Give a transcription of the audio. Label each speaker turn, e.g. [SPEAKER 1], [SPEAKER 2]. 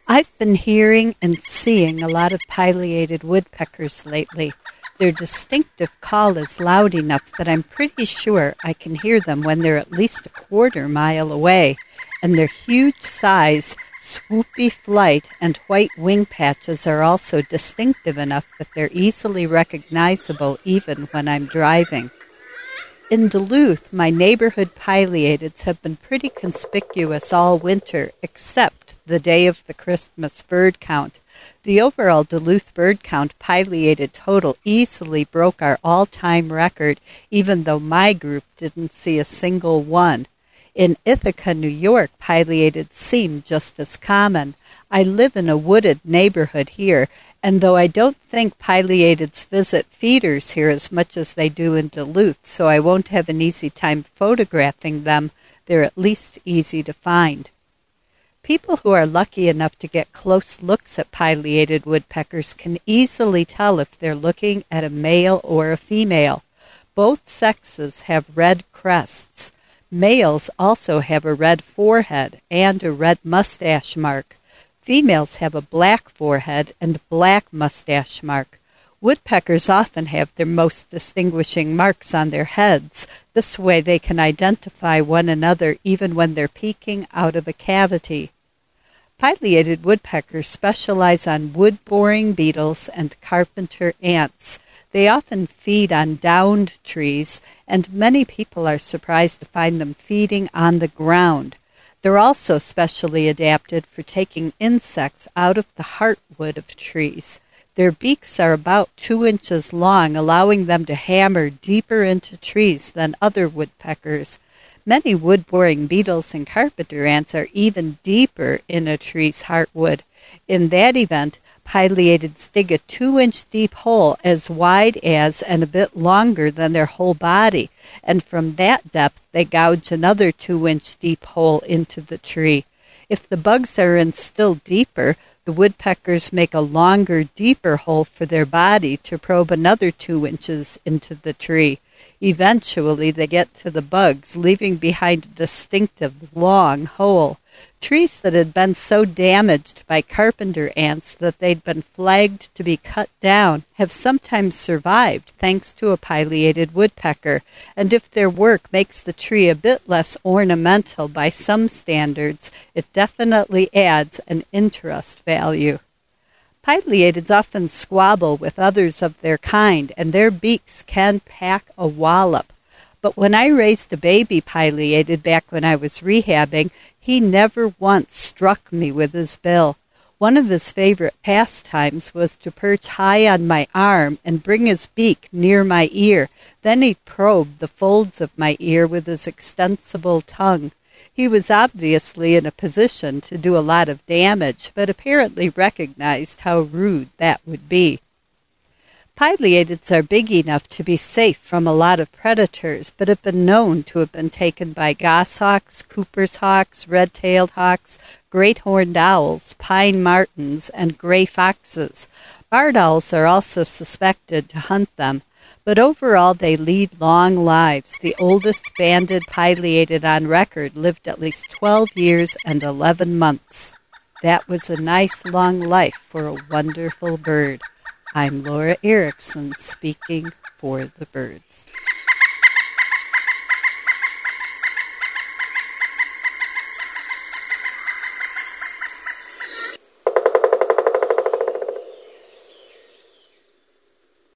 [SPEAKER 1] I've been hearing and seeing a lot of pileated woodpeckers lately. Their distinctive call is loud enough that I'm pretty sure I can hear them when they're at least a quarter mile away, and their huge size, swoopy flight, and white wing patches are also distinctive enough that they're easily recognizable even when I'm driving. In Duluth, my neighborhood pileateds have been pretty conspicuous all winter, except the day of the Christmas bird count. The overall Duluth bird count pileated total easily broke our all-time record, even though my group didn't see a single one. In Ithaca, New York, pileated seem just as common. I live in a wooded neighborhood here, and though I don't think pileateds visit feeders here as much as they do in Duluth, so I won't have an easy time photographing them, they're at least easy to find. People who are lucky enough to get close looks at pileated woodpeckers can easily tell if they're looking at a male or a female. Both sexes have red crests. Males also have a red forehead and a red mustache mark. Females have a black forehead and black mustache mark. Woodpeckers often have their most distinguishing marks on their heads. This way they can identify one another even when they're peeking out of a cavity. Pileated woodpeckers specialize on wood-boring beetles and carpenter ants. They often feed on downed trees, and many people are surprised to find them feeding on the ground. They're also specially adapted for taking insects out of the heartwood of trees. Their beaks are about 2 inches long, allowing them to hammer deeper into trees than other woodpeckers. Many wood-boring beetles and carpenter ants are even deeper in a tree's heartwood. In that event, pileateds dig a 2-inch deep hole as wide as and a bit longer than their whole body, and from that depth they gouge another 2-inch deep hole into the tree. If the bugs are in still deeper, the woodpeckers make a longer, deeper hole for their body to probe another 2 inches into the tree. Eventually they get to the bugs, leaving behind a distinctive, long hole. Trees that had been so damaged by carpenter ants that they'd been flagged to be cut down have sometimes survived thanks to a pileated woodpecker, and if their work makes the tree a bit less ornamental by some standards, it definitely adds an interest value. Pileateds often squabble with others of their kind, and their beaks can pack a wallop. But when I raised a baby pileated back when I was rehabbing, he never once struck me with his bill. One of his favorite pastimes was to perch high on my arm and bring his beak near my ear. Then he'd probe the folds of my ear with his extensible tongue. He was obviously in a position to do a lot of damage, but apparently recognized how rude that would be. Pileateds are big enough to be safe from a lot of predators, but have been known to have been taken by goshawks, Cooper's hawks, red-tailed hawks, great horned owls, pine martens, and gray foxes. Barred owls are also suspected to hunt them, but overall they lead long lives. The oldest banded pileated on record lived at least 12 years and 11 months. That was a nice long life for a wonderful bird. I'm Laura Erickson speaking for the birds.